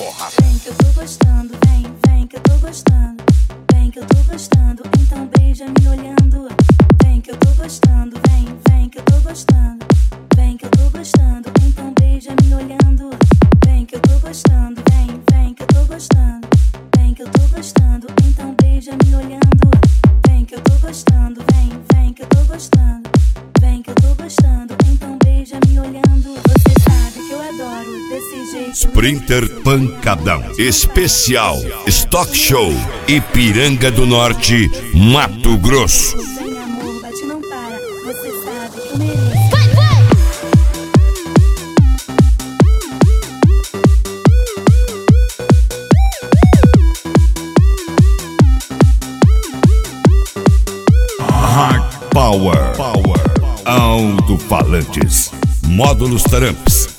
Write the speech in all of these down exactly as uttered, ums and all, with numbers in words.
Vem que eu tô gostando, vem, vem que eu tô gostando. Vem que eu tô gostando, então beija me olhando. Vem que eu tô gostando, vem, vem que eu tô gostando. Vem que eu tô gostando, então beija me olhando. Vem que eu tô gostando, vem, vem que eu tô gostando. Vem que eu tô gostando, então beija me olhando. Vem que eu tô gostando, vem, vem que eu tô gostando. Vem que eu tô gostando, então beija me olhando. Você sabe que eu adoro desse jeito. Sprinter Pancadão Especial Stock Show Ipiranga do Norte, Mato Grosso. Vem amor, bate não para. Você sabe que eu mereço. Hard Power, Power. Alto-falantes, módulos Tramps.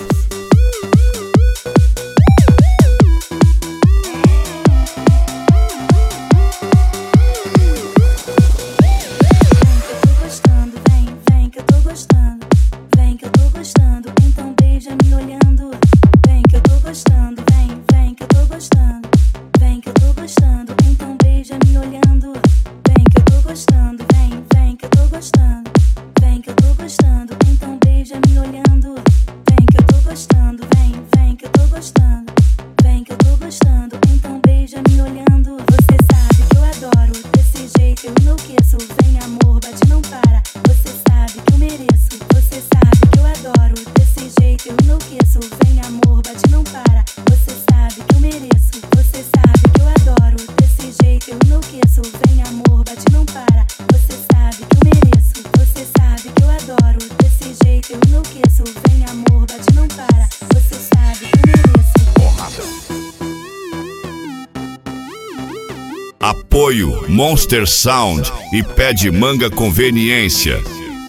Apoio Monster Sound e Pé de Manga Conveniência.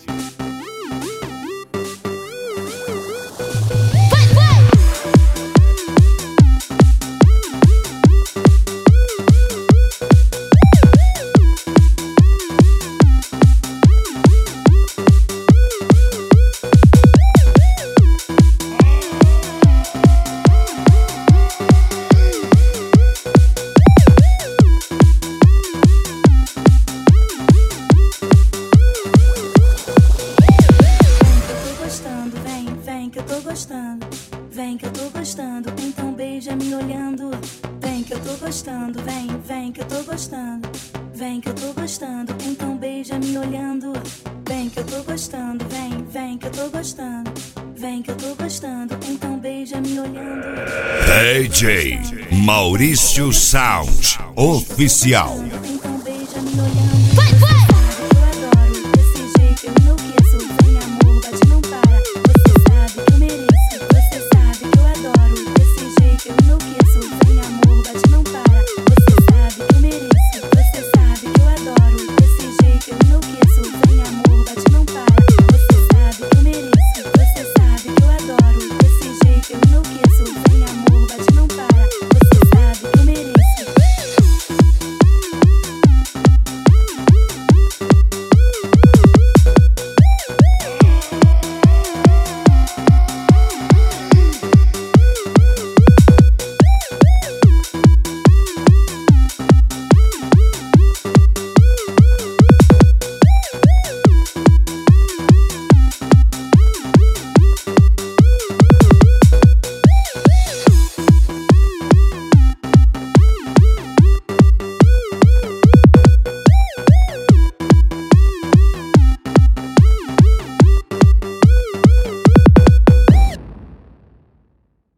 Vem que eu tô gostando, então beija me olhando. Vem que eu tô gostando, vem, vem que eu tô gostando. Vem que eu tô gostando, então beija me olhando. Vem que eu tô gostando, vem, vem que eu tô gostando. Vem que eu tô gostando, então beija me olhando. D J Maurício Sound Oficial. Então beija me olhando. Vai, vai! Eu adoro desse jeito, eu enlouqueço. Vem amor, bate não para. Você sabe que eu mereço. Você sabe que eu adoro desse jeito, eu enlouqueço. Vem amor, bate não para. Você sabe que eu mereço. Você sabe que eu adoro desse jeito, eu enlouqueço. Vem amor, bate não para. Você sabe que eu mereço. Você sabe que eu adoro desse jeito, eu enlouqueço. Vem amor.